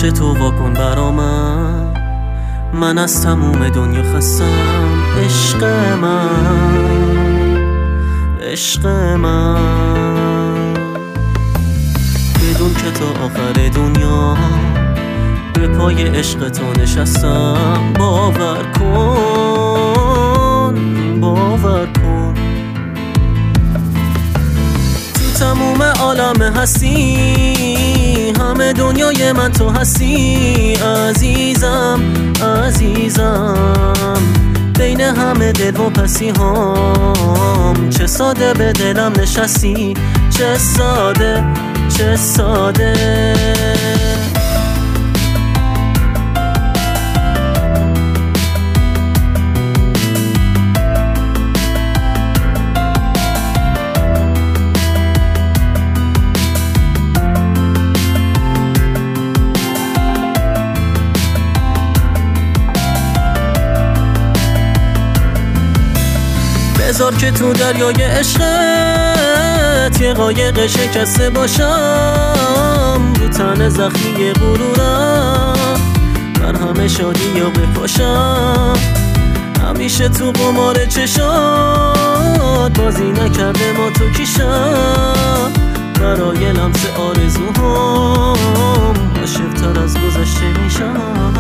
چش تو واکن برا من از تموم دنیا خستم. عشق من، عشق من، بدون که تا آخر دنیا به پای عشق تو نشستم. باور کن، باور کن، تو تموم عالم هستی، همه دنیای من تو هستی. عزیزم، عزیزم، بین همه دل و پسی هام، چه ساده به دلم نشستی، چه ساده، چه ساده. بذار که تو دریای عشقت یه قایق شکسته باشم، رو تن زخمی غرورم من همه شادی یا بپاشم. همیشه تو قمار چشات بازی نکرده ما تو کیشم، برای لمس آرزوهام عاشق‌تر از گذشته میشم.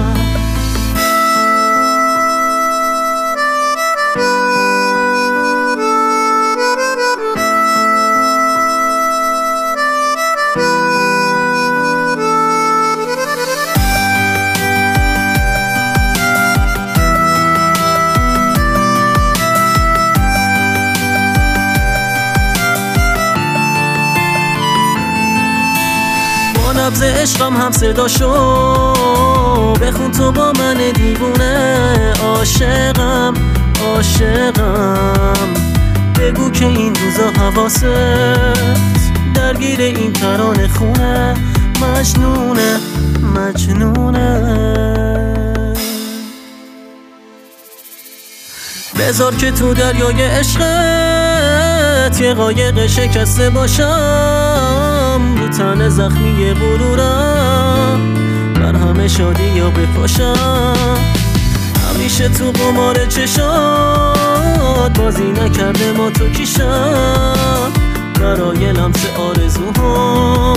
نبض عشقم هم صدا شو، بخون تو با من دیوونه. عاشقم، عاشقم، بگو که این روزا حواست درگیر این ترانه خونه. مجنونه، مجنونه، بذار که تو دریای عشقت یه قایق شکسته باشم، رو تن زخمی غرورم بر همه شادی یا بپاشم. همیشه تو قمار چشات بازی نکرده ما تو کیشم، برای لمس آرزوها